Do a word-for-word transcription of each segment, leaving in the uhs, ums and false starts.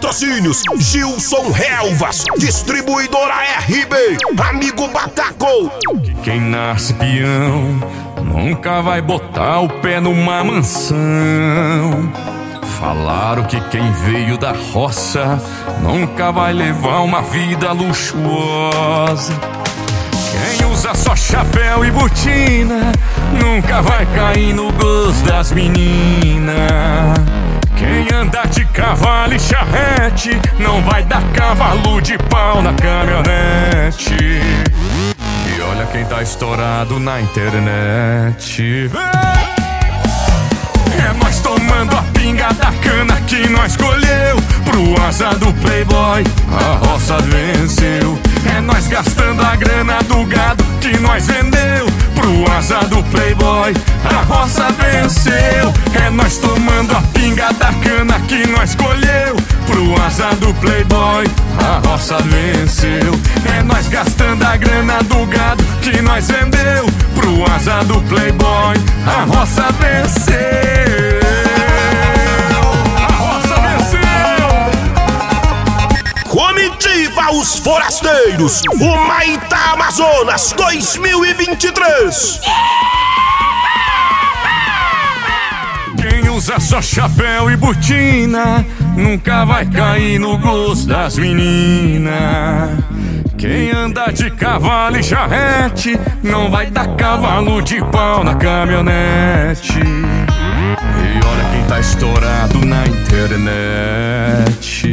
Patrocínios Gilson Relvas, Distribuidora R B, Amigo Bataco. Quem nasce peão nunca vai botar o pé numa mansão. Falaram que quem veio da roça nunca vai levar uma vida luxuosa. Quem usa só chapéu e botina nunca vai cair no gosto das meninas. Quem anda de cavalo e charrete não vai dar cavalo de pau na caminhonete. E olha quem tá estourado na internet. É nós tomando a pinga da cana que nós colheu. Pro asa do playboy a roça venceu. É nós gastando a grana do gado que nós vendeu. Pro asa do playboy a roça venceu. É nós tomando a pinga da cana que nós colheu. Pro asa do playboy a roça venceu. É nós gastando a grana do gado que nós vendeu. Pro asa do playboy a roça venceu. Comitiva Os Forasteiros, o Maitá Amazonas dois mil e vinte e três. Quem usa só chapéu e botina nunca vai cair no gosto das meninas. Quem anda de cavalo e charrete não vai dar cavalo de pau na caminhonete. E olha quem tá estourado na internet.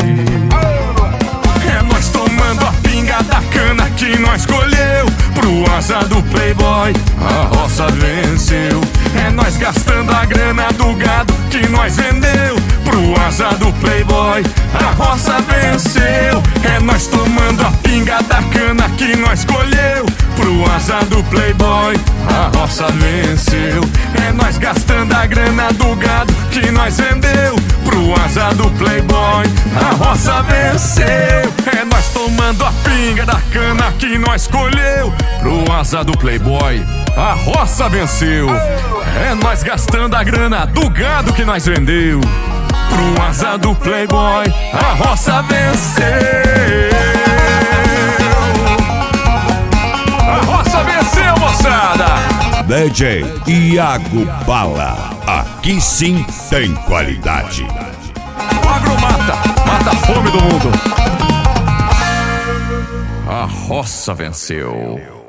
É nós tomando a pinga da cana que nós colheu. Pro asa do playboy a roça venceu. É nós gastando a grana do gado que nós vendeu. Pro asa do playboy a roça venceu. É nós tomando a pinga da cana que nós colheu. Pro asa do playboy a roça venceu. É nós gastando a grana do gado que nós vendeu. Pro asa do playboy a roça venceu. É nós tomando a pinga da cana que nós colheu. Pro asa do playboy a roça venceu. É nós gastando a grana do gado que nós vendeu. Pro asa do playboy a roça venceu. A roça venceu, moçada. D J Iago Bala, aqui sim tem qualidade. O agro mata, mata a fome do mundo. A roça venceu.